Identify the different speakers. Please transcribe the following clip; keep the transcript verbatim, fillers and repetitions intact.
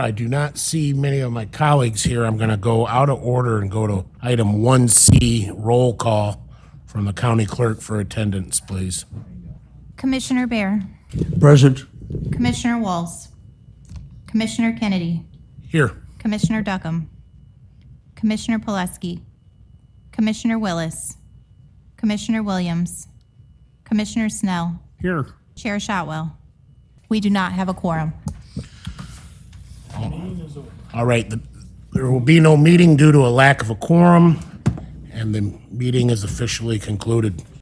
Speaker 1: I do not see many of my colleagues here. I'm going to go out of order and go to item one C, roll call from the county clerk for attendance, please.
Speaker 2: Commissioner Bear,
Speaker 3: Present.
Speaker 2: Commissioner Walls, Commissioner Kennedy,
Speaker 1: Here.
Speaker 2: Commissioner Duckham, Commissioner Pileski, Commissioner Willis, Commissioner Williams, Commissioner Snell,
Speaker 3: Here.
Speaker 2: Chair Shotwell. We do not have a quorum.
Speaker 1: All right, the- there will be no meeting due to a lack of a quorum, and the meeting is officially concluded.